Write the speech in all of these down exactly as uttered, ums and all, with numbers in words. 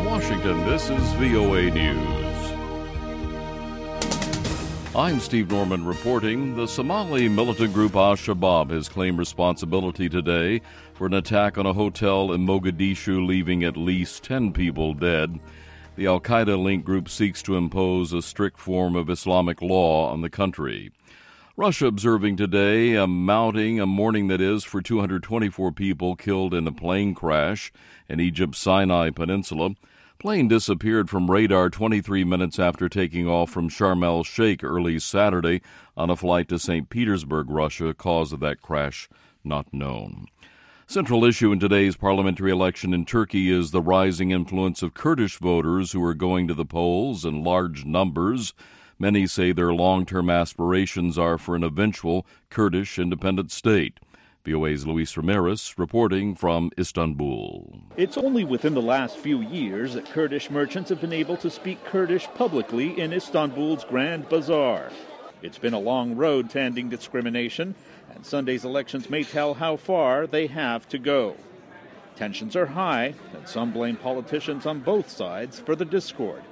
From Washington, this is V O A News. I'm Steve Norman reporting. The Somali militant group Al-Shabaab has claimed responsibility today for an attack on a hotel in Mogadishu, leaving at least ten people dead. The Al-Qaeda-linked group seeks to impose a strict form of Islamic law on the country. Russia observing today a mounting, a mourning that is, for two hundred twenty-four people killed in a plane crash in Egypt's Sinai Peninsula. Plane disappeared from radar twenty-three minutes after taking off from Sharm el-Sheikh early Saturday on a flight to Saint Petersburg, Russia. Cause of that crash not known. Central issue in today's parliamentary election in Turkey is the rising influence of Kurdish voters who are going to the polls in large numbers. Many say their long-term aspirations are for an eventual Kurdish independent state. V O A's Luis Ramirez reporting from Istanbul. It's only within the last few years that Kurdish merchants have been able to speak Kurdish publicly in Istanbul's Grand Bazaar. It's been a long road to ending discrimination, and Sunday's elections may tell how far they have to go. Tensions are high, and some blame politicians on both sides for the discord.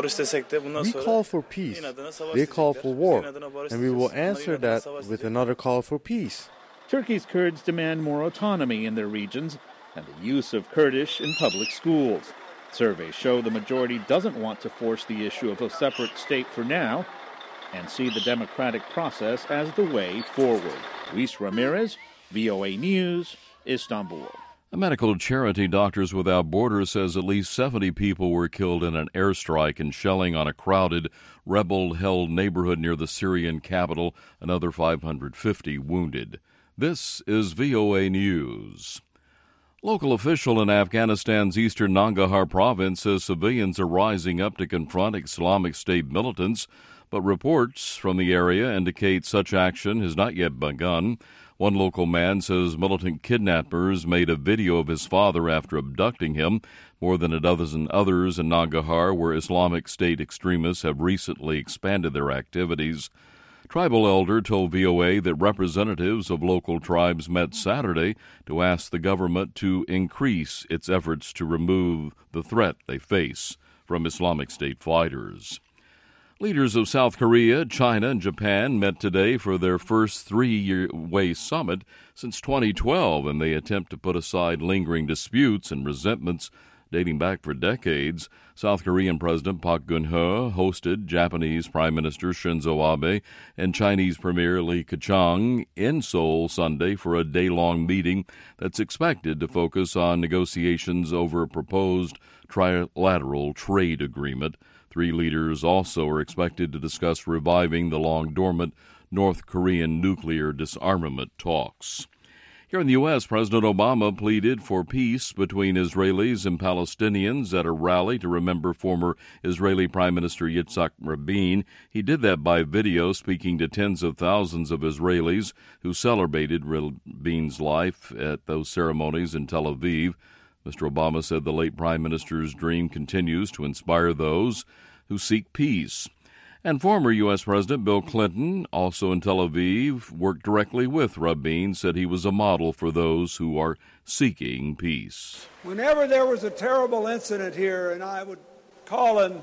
We call for peace, they call for war, and we will answer that with another call for peace. Turkey's Kurds demand more autonomy in their regions and the use of Kurdish in public schools. Surveys show the majority doesn't want to force the issue of a separate state for now and see the democratic process as the way forward. Luis Ramirez, V O A News, Istanbul. A medical charity, Doctors Without Borders, says at least seventy people were killed in an airstrike and shelling on a crowded, rebel-held neighborhood near the Syrian capital, another five hundred fifty wounded. This is V O A News. Local official in Afghanistan's eastern Nangarhar province says civilians are rising up to confront Islamic State militants, but reports from the area indicate such action has not yet begun. One local man says militant kidnappers made a video of his father after abducting him. More than a dozen others in Nangarhar, where Islamic State extremists have recently expanded their activities. Tribal elder told V O A that representatives of local tribes met Saturday to ask the government to increase its efforts to remove the threat they face from Islamic State fighters. Leaders of South Korea, China, and Japan met today for their first three-way summit since twenty twelve, and they attempt to put aside lingering disputes and resentments dating back for decades. South Korean President Park Geun-hye hosted Japanese Prime Minister Shinzo Abe and Chinese Premier Li Keqiang in Seoul Sunday for a day-long meeting that's expected to focus on negotiations over a proposed trilateral trade agreement. Three leaders also are expected to discuss reviving the long-dormant North Korean nuclear disarmament talks. Here in the U S, President Obama pleaded for peace between Israelis and Palestinians at a rally to remember former Israeli Prime Minister Yitzhak Rabin. He did that by video, speaking to tens of thousands of Israelis who celebrated Rabin's life at those ceremonies in Tel Aviv. Mister Obama said the late Prime Minister's dream continues to inspire those who seek peace. And former U S. President Bill Clinton, also in Tel Aviv, worked directly with Rabin, said he was a model for those who are seeking peace. Whenever there was a terrible incident here and I would call him,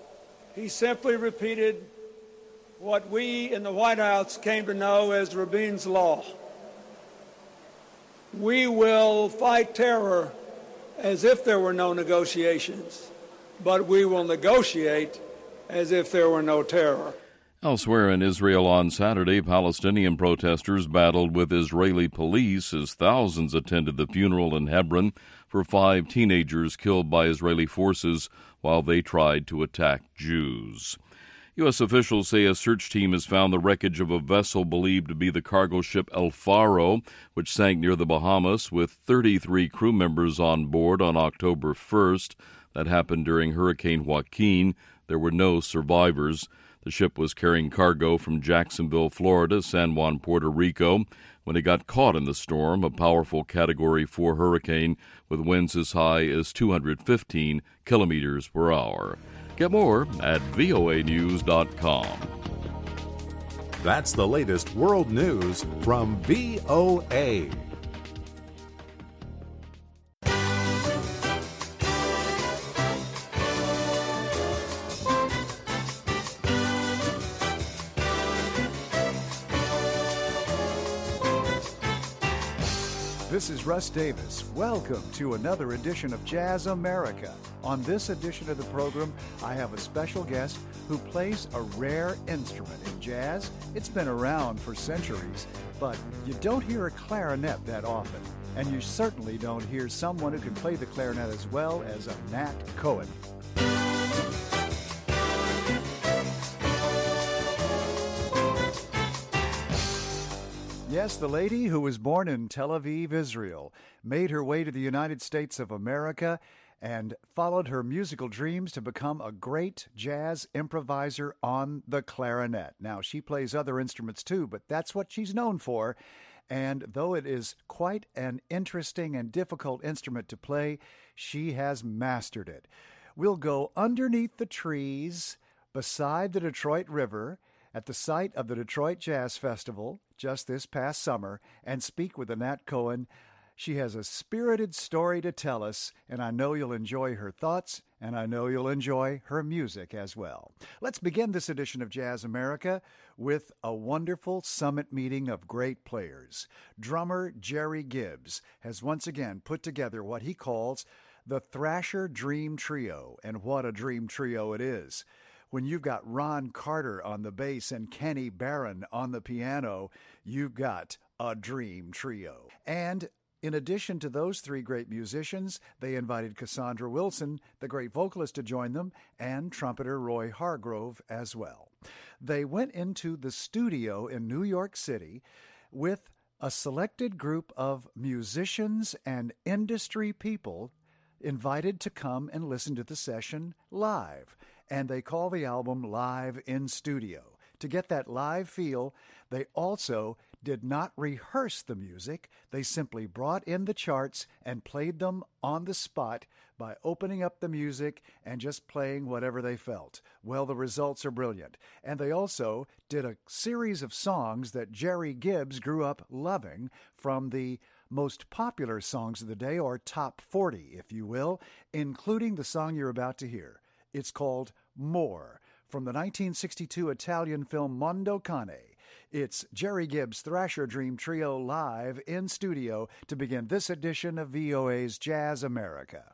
he simply repeated what we in the White House came to know as Rabin's Law. We will fight terror as if there were no negotiations, but we will negotiate as if there were no terror. Elsewhere in Israel on Saturday, Palestinian protesters battled with Israeli police as thousands attended the funeral in Hebron for five teenagers killed by Israeli forces while they tried to attack Jews. U S officials say a search team has found the wreckage of a vessel believed to be the cargo ship El Faro, which sank near the Bahamas with thirty-three crew members on board on October first. That happened during Hurricane Joaquin. There were no survivors. The ship was carrying cargo from Jacksonville, Florida, San Juan, Puerto Rico, when it got caught in the storm, a powerful Category four hurricane with winds as high as two hundred fifteen kilometers per hour. Get more at V O A news dot com. That's the latest world news from V O A. This is Russ Davis. Welcome to another edition of Jazz America. On this edition of the program, I have a special guest who plays a rare instrument in jazz. It's been around for centuries, but you don't hear a clarinet that often. And you certainly don't hear someone who can play the clarinet as well as a Nat Cohen. Yes, the lady who was born in Tel Aviv, Israel, made her way to the United States of America and followed her musical dreams to become a great jazz improviser on the clarinet. Now, she plays other instruments too, but that's what she's known for. And though it is quite an interesting and difficult instrument to play, she has mastered it. We'll go underneath the trees beside the Detroit River at the site of the Detroit Jazz Festival just this past summer and speak with Nat Cohen. She has a spirited story to tell us, and I know you'll enjoy her thoughts, and I know you'll enjoy her music as well. Let's begin this edition of Jazz America with a wonderful summit meeting of great players. Drummer Jerry Gibbs has once again put together what he calls the Thrasher Dream Trio, and what a dream trio it is. When you've got Ron Carter on the bass and Kenny Barron on the piano, you've got a dream trio. And in addition to those three great musicians, they invited Cassandra Wilson, the great vocalist, to join them, and trumpeter Roy Hargrove as well. They went into the studio in New York City with a selected group of musicians and industry people invited to come and listen to the session live. And they call the album Live in Studio. To get that live feel, they also did not rehearse the music. They simply brought in the charts and played them on the spot by opening up the music and just playing whatever they felt. Well, the results are brilliant. And they also did a series of songs that Jerry Gibbs grew up loving, from the most popular songs of the day, or top forty, if you will, including the song you're about to hear. It's called More, from the nineteen sixty-two Italian film Mondo Cane. It's Jerry Gibbs' Thrasher Dream Trio live in studio to begin this edition of V O A's Jazz America.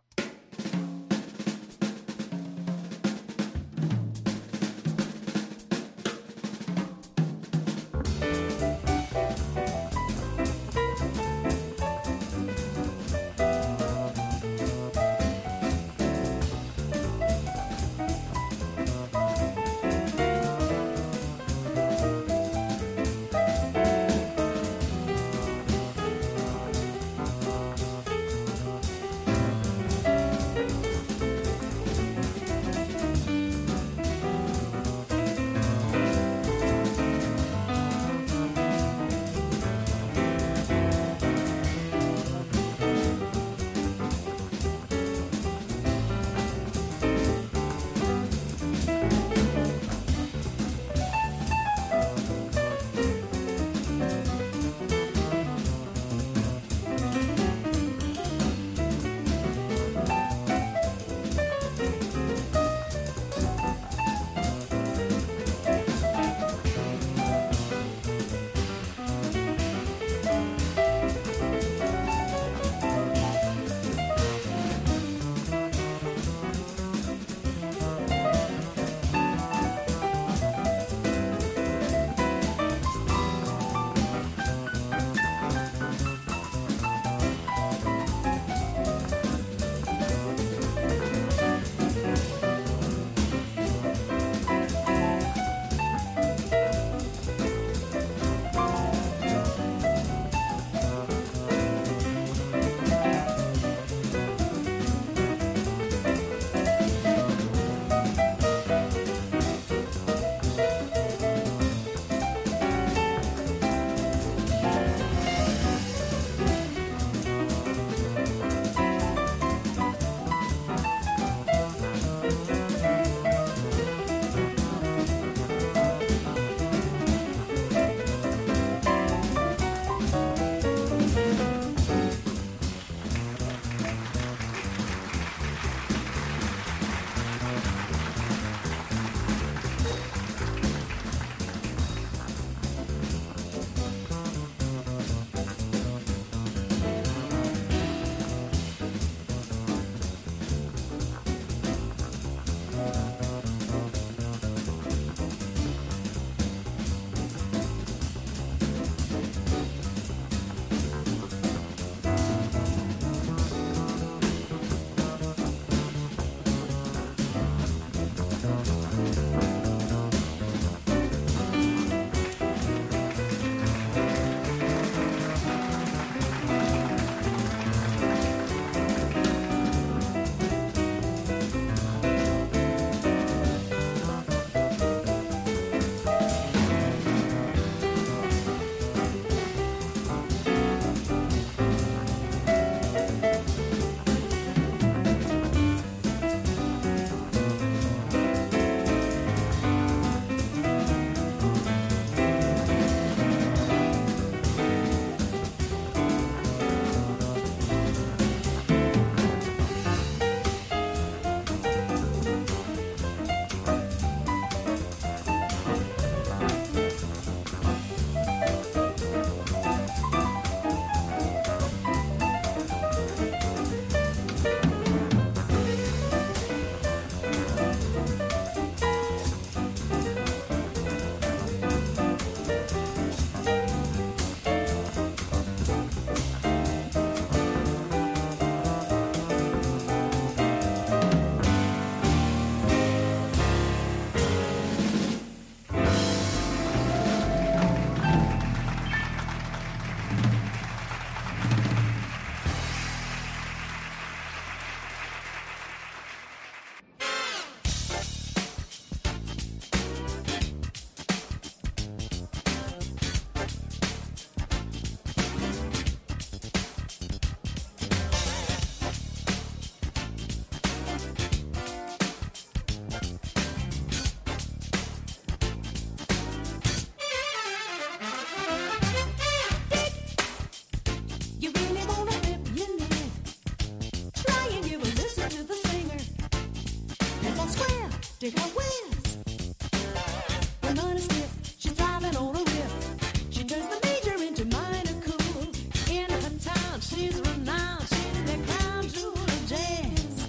Dig her whiz. When money stiff, she's driving on a riff. She turns the major into minor cool. In her town, she's renowned. She's the crown jewel of jazz.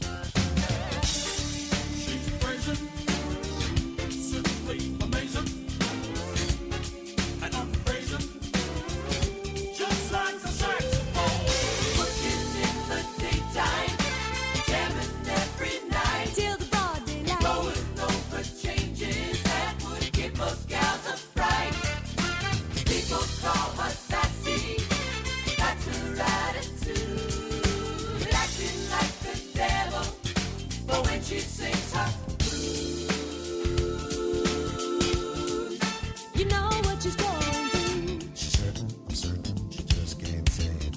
She's brazen, simply amazing, and I'm brazen, just like a saxophone. Working in the daytime, jamming every night till the broad daylight. Blowing over changes that would give most gals a fright. People call her sassy, that's her attitude. Acting like the devil, but when she sings her blues, you know what she's going through. She's certain, I'm certain, she just can't say it.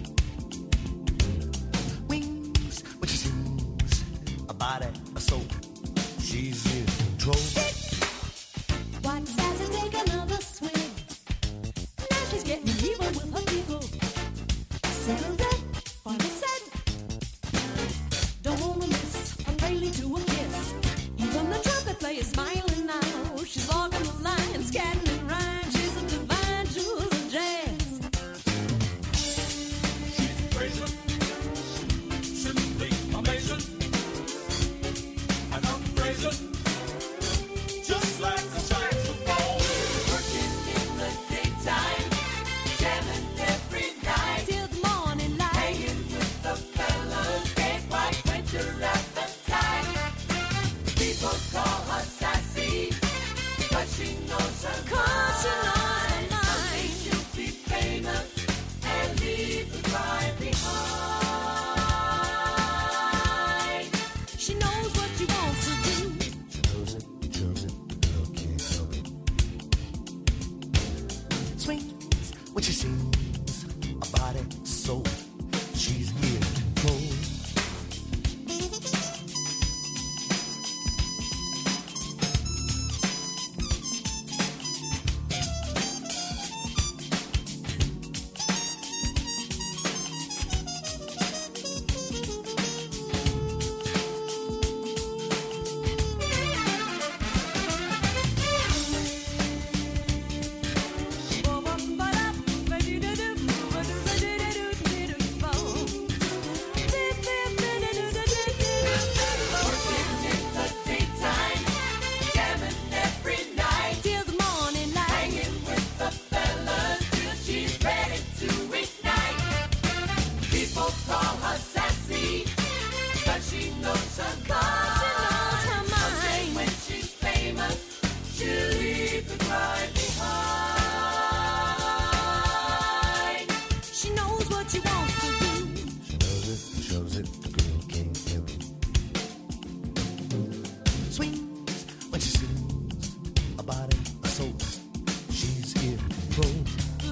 Wings, what she sings, a body, a soul. She's in control. Watch Sassy take another swig. Now she's getting even with her people. Cigarette for the set. Don't wanna miss a railing to a kiss. Even the trumpet player smiling now. She's walking the line, scatting and rhyme. She's a divine jewel of jazz. She's brazen, simply amazing, and I'm brazen, just like a saxophone. Working in the daytime, jamming every night till the morning light. Hanging with the fellas, can't quite quench her appetite. People call her sassy, but she knows her Cause she knows her mind. Someday she'll be famous and leave the crime behind. She knows what she wants to do. She knows it, chose it, the girl can't help it. Swings when she sings, a body, soul. She's in control. She knows what she wants to do. She knows it, shows it, the girl can't help it. Swings when she sings, a body, a soul. She's in control.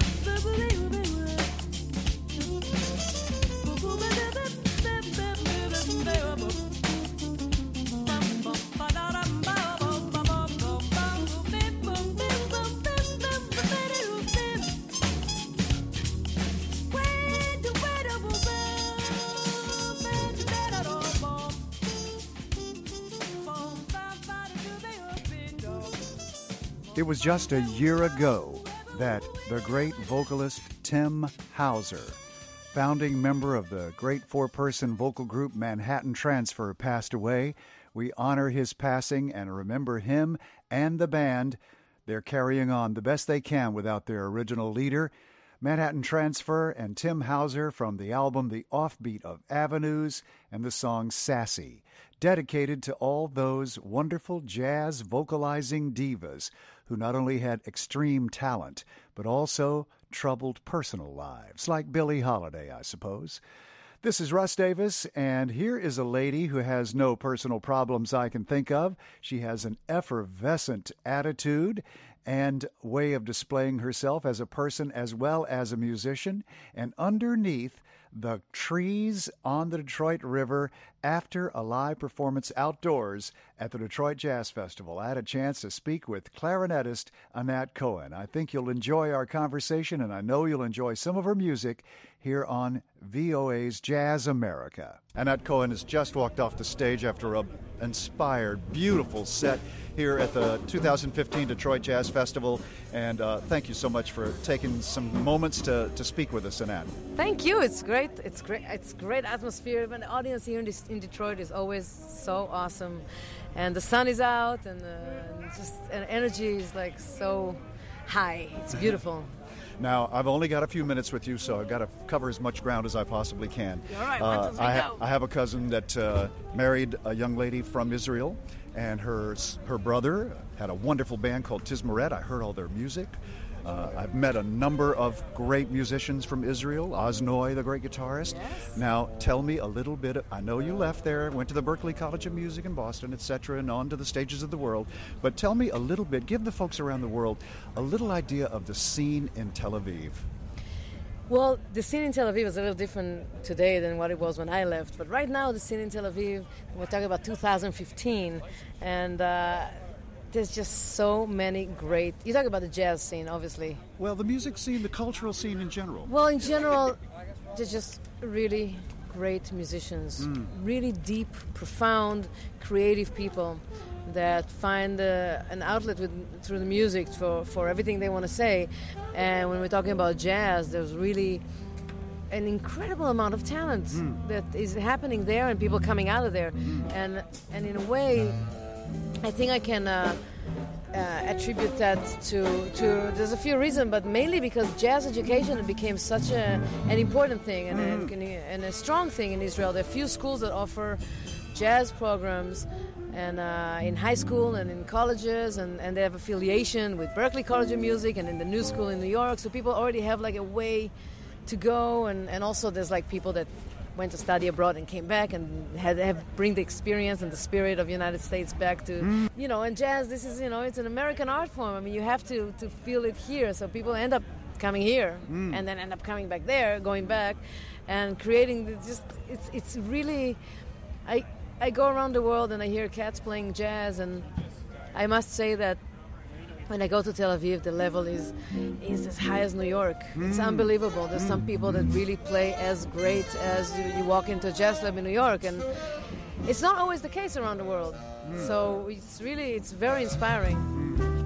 It was just a year ago that the great vocalist Tim Hauser, founding member of the great four-person vocal group Manhattan Transfer, passed away. We honor his passing and remember him and the band. They're carrying on the best they can without their original leader. Manhattan Transfer and Tim Hauser from the album The Offbeat of Avenues and the song Sassy, dedicated to all those wonderful jazz vocalizing divas who not only had extreme talent, but also troubled personal lives, like Billie Holiday, I suppose. This is Russ Davis, and here is a lady who has no personal problems I can think of. She has an effervescent attitude and way of displaying herself as a person as well as a musician, and underneath the trees on the Detroit River after a live performance outdoors at the Detroit Jazz Festival. I had a chance to speak with clarinetist Anat Cohen. I think you'll enjoy our conversation, and I know you'll enjoy some of her music. here on V O A's Jazz America. Annette Cohen has just walked off the stage after an inspired, beautiful set here at the two thousand fifteen Detroit Jazz Festival. And uh, thank you so much for taking some moments to, to speak with us, Annette. Thank you. It's great. It's great. It's great atmosphere. And the audience here in, this, in Detroit is always so awesome. And the sun is out, and, uh, and just and energy is like so high. It's beautiful. Now, I've only got a few minutes with you, so I've got to cover as much ground as I possibly can. All right, uh, we I, ha- go. I have a cousin that uh, married a young lady from Israel, and her her brother had a wonderful band called Tizmaret. I heard all their music. Uh, I've met a number of great musicians from Israel, Oznoi, the great guitarist. Yes. Now, tell me a little bit. I know you left there, went to the Berklee College of Music in Boston, et cetera, and on to the stages of the world. But tell me a little bit, give the folks around the world a little idea of the scene in Tel Aviv. Well, the scene in Tel Aviv is a little different today than what it was when I left. But right now, the scene in Tel Aviv, we're talking about two thousand fifteen, and uh, there's just so many great... You talk about the jazz scene, obviously. Well, the music scene, the cultural scene in general. Well, in general, there's just really great musicians, mm. really deep, profound, creative people that find uh, an outlet with, through the music for, for everything they want to say. And when we're talking about jazz, there's really an incredible amount of talent mm. that is happening there and people coming out of there. Mm. And and in a way, I think I can uh, uh, attribute that to, to, there's a few reasons, but mainly because jazz education became such a, an important thing and, mm. a, and a strong thing in Israel. There are few schools that offer jazz programs, and uh, in high school and in colleges, and, and they have affiliation with Berklee College of Music and in the New School in New York, so people already have like a way to go, and, and also there's like people that went to study abroad and came back and had have bring the experience and the spirit of United States back to, mm. you know, and jazz, this is, you know, it's an American art form. I mean, you have to, to feel it here, so people end up coming here mm. and then end up coming back there, going back, and creating the, just, it's it's really, I... I go around the world and I hear cats playing jazz, and I must say that when I go to Tel Aviv, the level is is as high as New York. Mm. It's unbelievable. There's some people that really play as great as you, you walk into a jazz club in New York, and it's not always the case around the world. Mm. So it's really, it's very inspiring. Mm.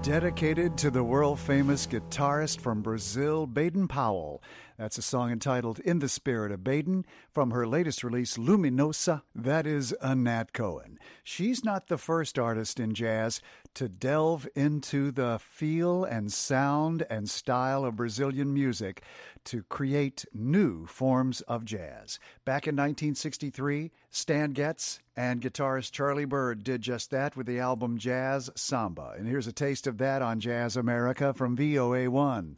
Dedicated to the world-famous guitarist from Brazil, Baden Powell. That's a song entitled In the Spirit of Baden from her latest release, Luminosa. That is a Nat Cohen. She's not the first artist in jazz to delve into the feel and sound and style of Brazilian music to create new forms of jazz. Back in nineteen sixty-three, Stan Getz and guitarist Charlie Byrd did just that with the album Jazz Samba. And here's a taste of that on Jazz America from V O A one.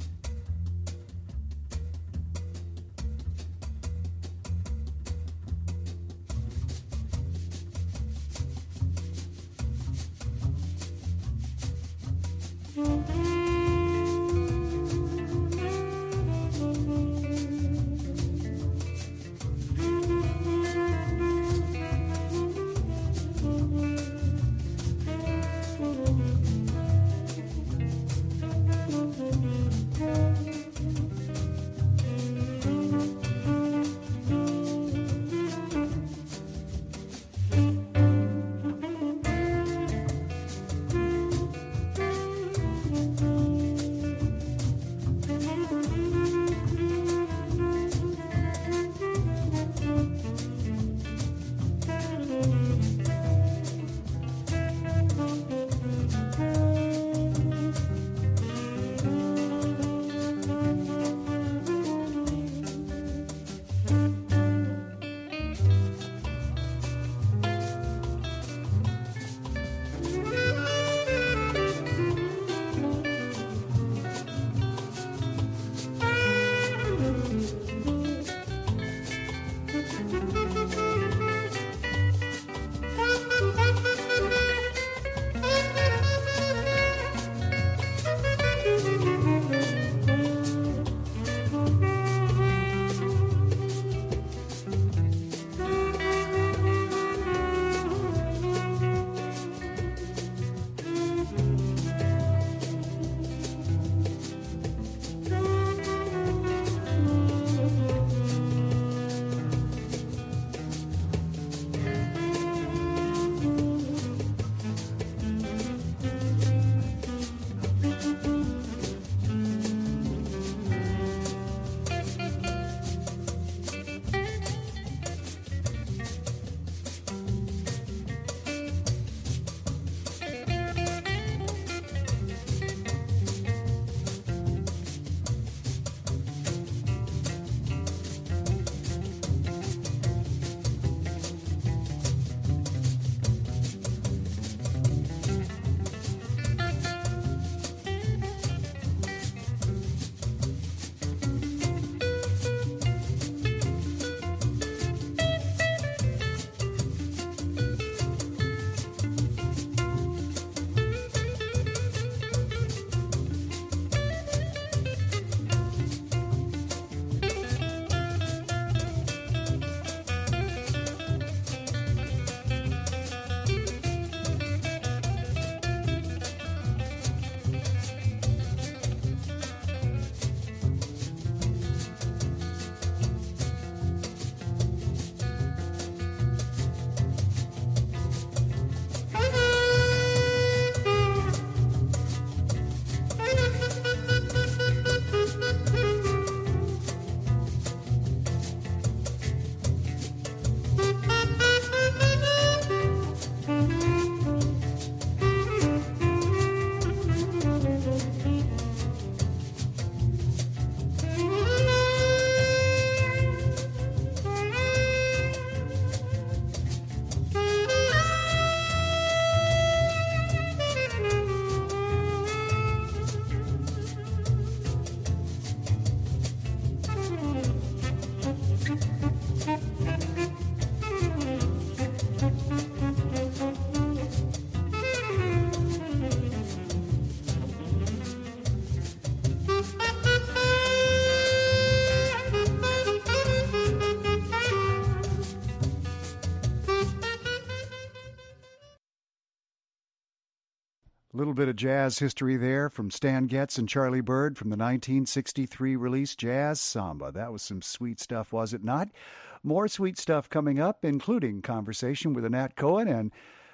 A little bit of jazz history there from Stan Getz and Charlie Byrd from the nineteen sixty-three release Jazz Samba. That was some sweet stuff, was it not? More sweet stuff coming up, including conversation with Nat Cohen, and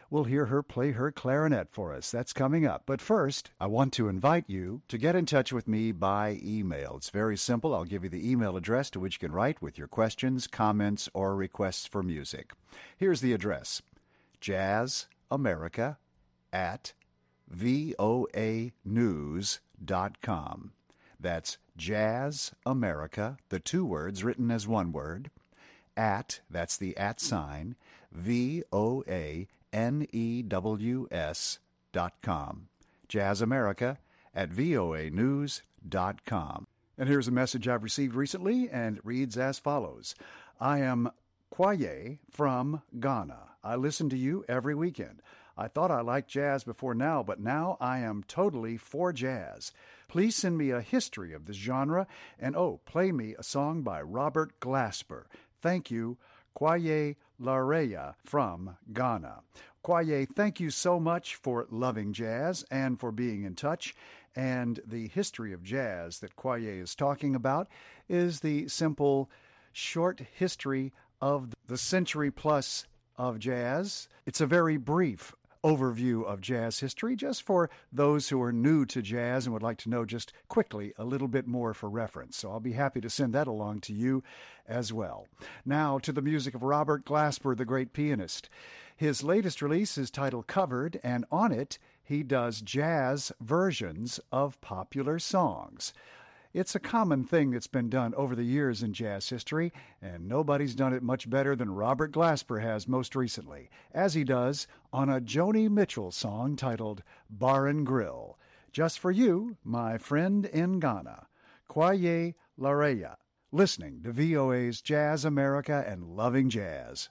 we'll hear her play her clarinet for us. That's coming up. But first, I want to invite you to get in touch with me by email. It's very simple. I'll give you the email address to which you can write with your questions, comments, or requests for music. Here's the address: jazzamerica at voa news dot com. That's jazzamerica, the two words written as one word, at, that's the at sign, V O A N E W S dot com. jazzamerica at voa news dot com. And here's a message I've received recently, and it reads as follows. I am Kwaye from Ghana. I listen to you every weekend. I thought I liked jazz before now, but now I am totally for jazz. Please send me a history of this genre, and oh, play me a song by Robert Glasper. Thank you, Kwaye Lareya from Ghana. Kwaye, thank you so much for loving jazz and for being in touch. And the history of jazz that Kwaye is talking about is the simple, short history of the century plus of jazz. It's a very brief overview of jazz history, just for those who are new to jazz and would like to know just quickly a little bit more for reference. So I'll be happy to send that along to you as well. Now to the music of Robert Glasper, the great pianist. His latest release is titled Covered, and on it he does jazz versions of popular songs. It's a common thing that's been done over the years in jazz history, and nobody's done it much better than Robert Glasper has most recently, as he does on a Joni Mitchell song titled Bar and Grill. Just for you, my friend in Ghana, Kwaye Lareya, listening to V O A's Jazz America and Loving Jazz.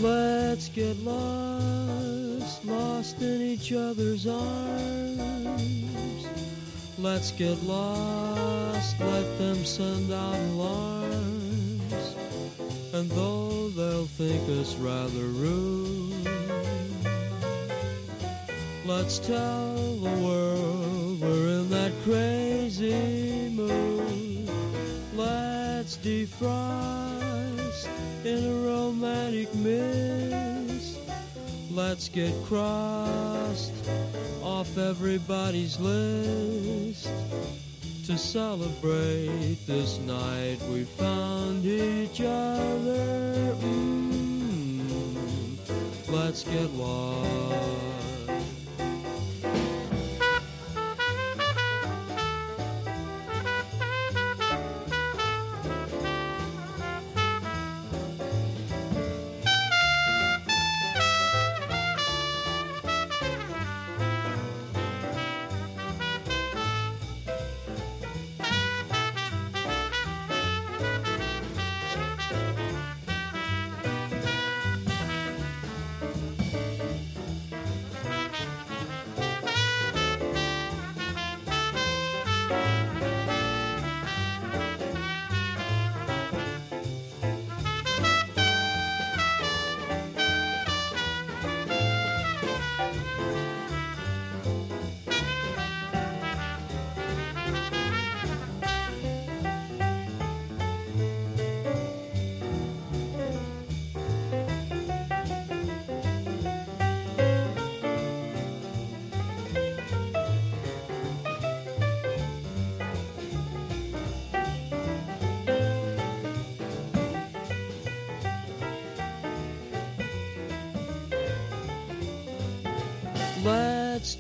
Let's get lost, lost in each other's arms. Let's get lost, let them send out alarms. And though they'll think us rather rude, let's tell the world we're in that crazy mood. Let's defrost in a romantic mist. Let's get crossed off everybody's list. To celebrate this night we found each other. Mm, let's get lost. Let's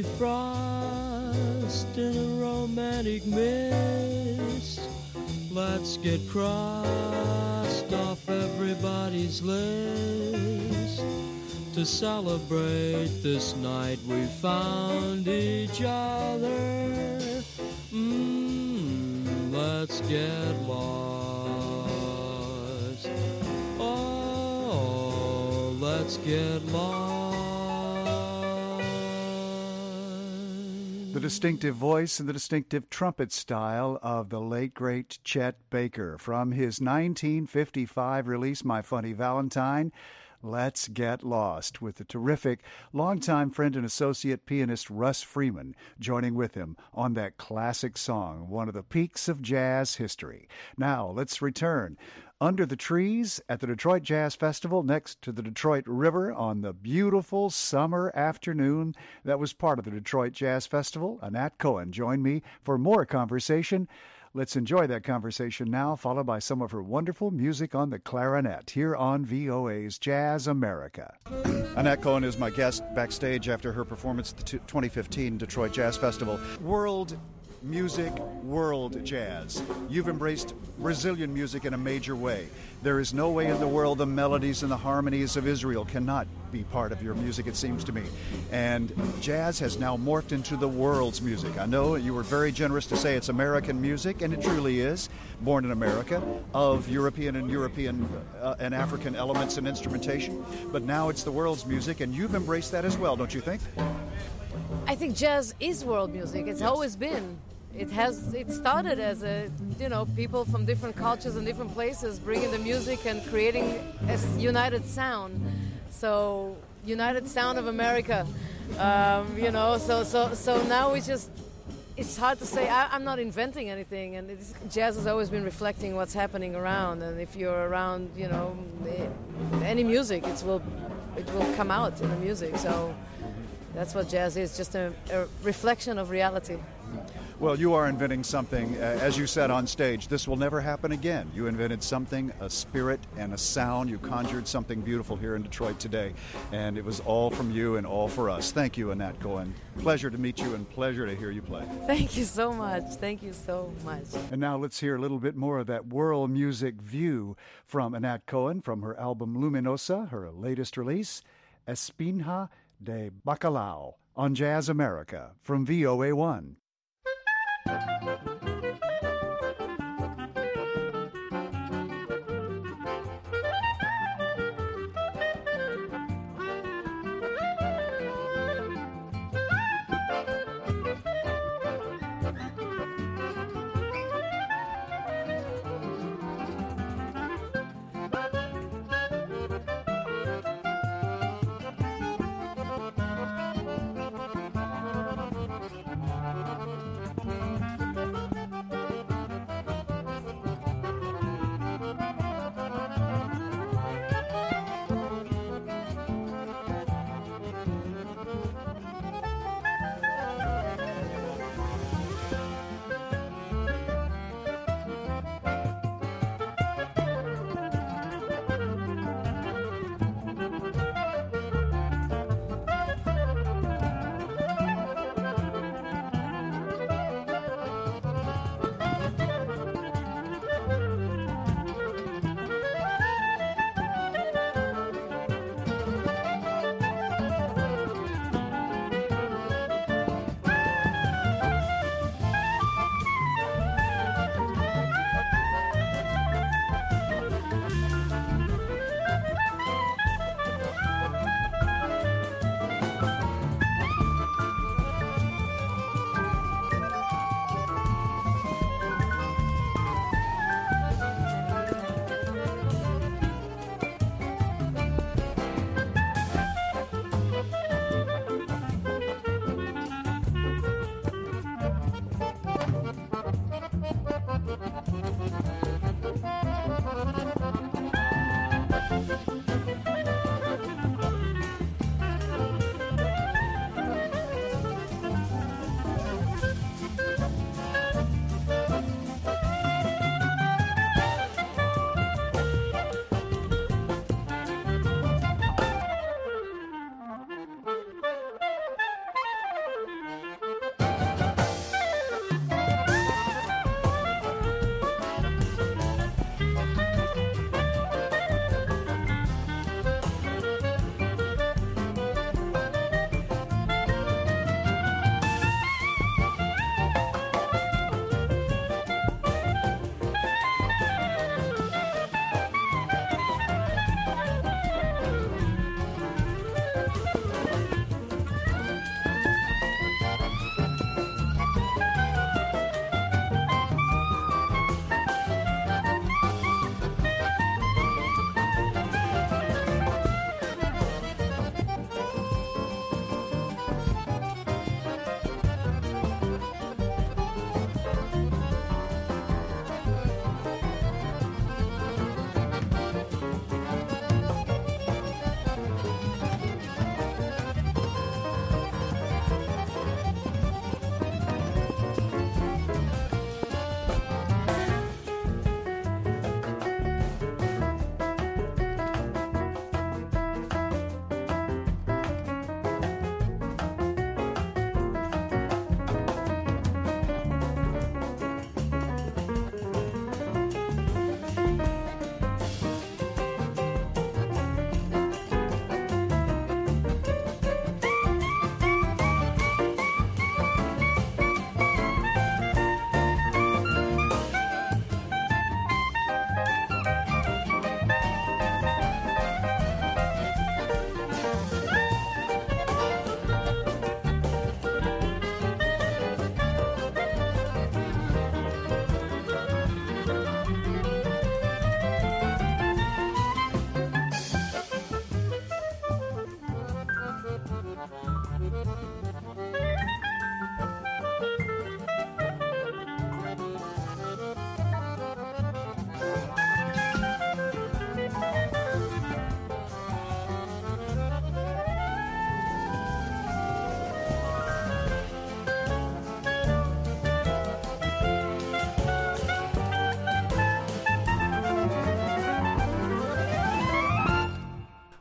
defrost in a romantic mist. Let's get crossed off everybody's list. To celebrate this night we found each other. Mm, let's get lost. Oh, let's get lost. The distinctive voice and the distinctive trumpet style of the late, great Chet Baker. From his nineteen fifty-five release, My Funny Valentine, Let's Get Lost, with the terrific longtime friend and associate pianist Russ Freeman joining with him on that classic song, one of the peaks of jazz history. Now, let's return. Under the trees at the Detroit Jazz Festival next to the Detroit River on the beautiful summer afternoon that was part of the Detroit Jazz Festival, Anat Cohen joined me for more conversation. Let's enjoy that conversation now, followed by some of her wonderful music on the clarinet here on V O A's Jazz America. Anat Cohen is my guest backstage after her performance at the twenty fifteen Detroit Jazz Festival. World music, world jazz. You've embraced Brazilian music in a major way. There is no way in the world the melodies and the harmonies of Israel cannot be part of your music, it seems to me. And jazz has now morphed into the world's music. I know you were very generous to say it's American music, and it truly is, born in America, of European and European uh, and African elements and instrumentation. But now it's the world's music, and you've embraced that as well, don't you think? I think jazz is world music. It's yes. always been. It has. It started as a, you know, people from different cultures and different places bringing the music and creating a united sound. So, united sound of America, um, you know. So, so, so now we just. It's hard to say. I, I'm not inventing anything, and it's, jazz has always been reflecting what's happening around. And if you're around, you know, any music, it will, it will come out in the music. So. That's what jazz is, just a, a reflection of reality. Well, you are inventing something, uh, as you said on stage, this will never happen again. You invented something, a spirit and a sound. You conjured something beautiful here in Detroit today, and it was all from you and all for us. Thank you, Anat Cohen. Pleasure to meet you and pleasure to hear you play. Thank you so much. Thank you so much. And now let's hear a little bit more of that world music view from Anat Cohen from her album Luminosa, her latest release, Espinha de Bacalao, on Jazz America from V O A one.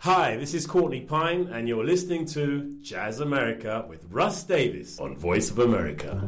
Hi, this is Courtney Pine, and you're listening to Jazz America with Russ Davis on Voice of America.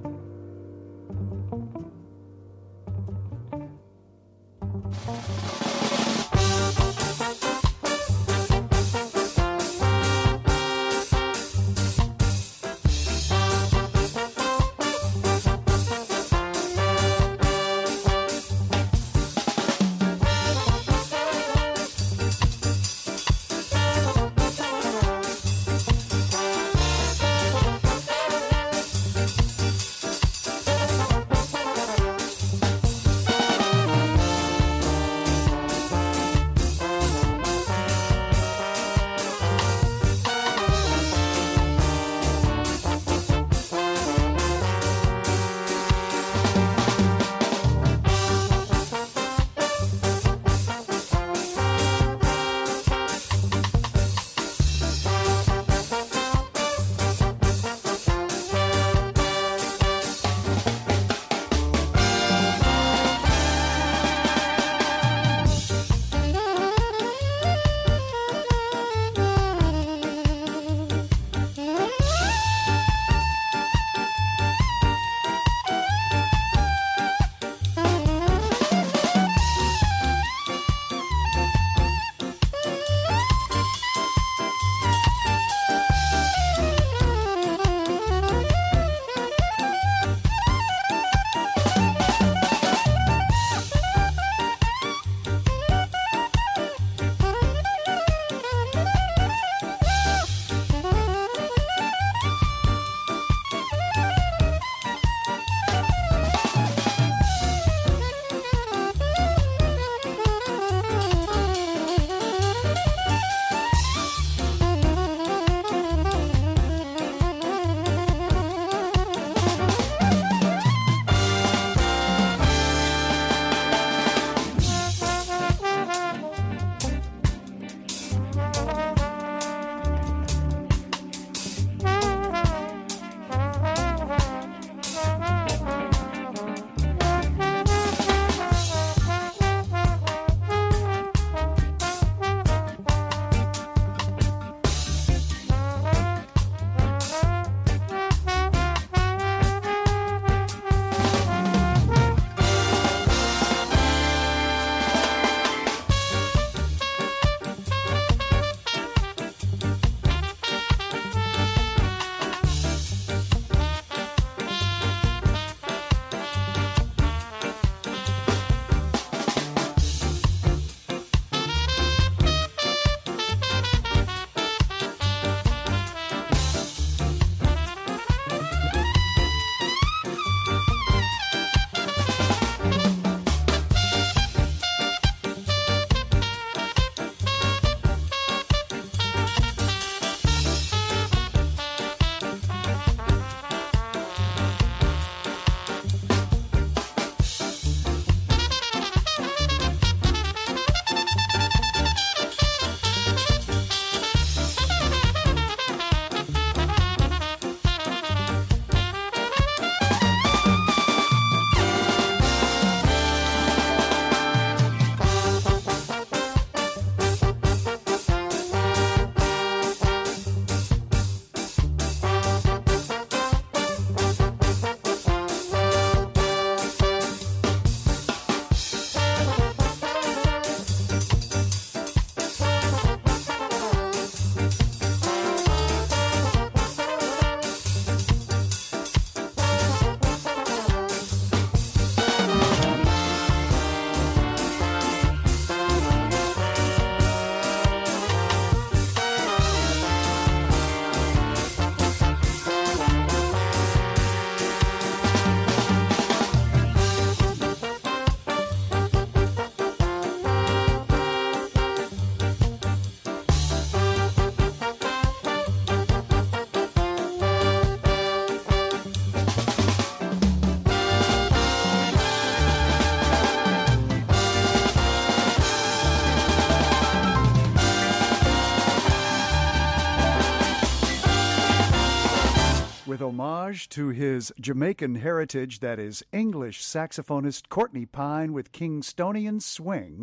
with homage to his Jamaican heritage, that is English saxophonist Courtney Pine with Kingstonian Swing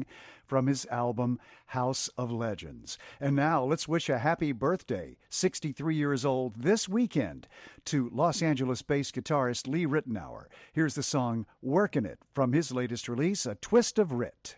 from his album House of Legends. And now let's wish a happy birthday, sixty-three years old this weekend, to Los Angeles-based guitarist Lee Ritenour. Here's the song Workin' It from his latest release, A Twist of Rit.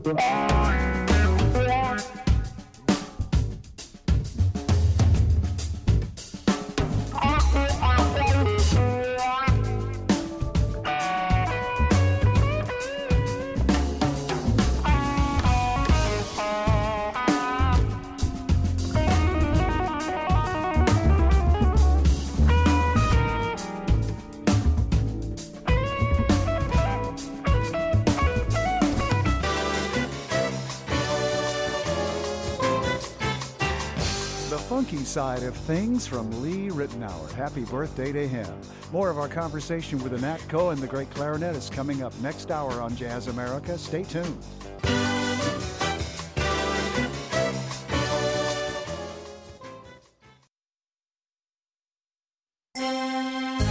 Side of things from Lee Ritenour. Happy birthday to him. More of our conversation with Nat Cohen, the great clarinetist, coming up next hour on Jazz America. Stay tuned.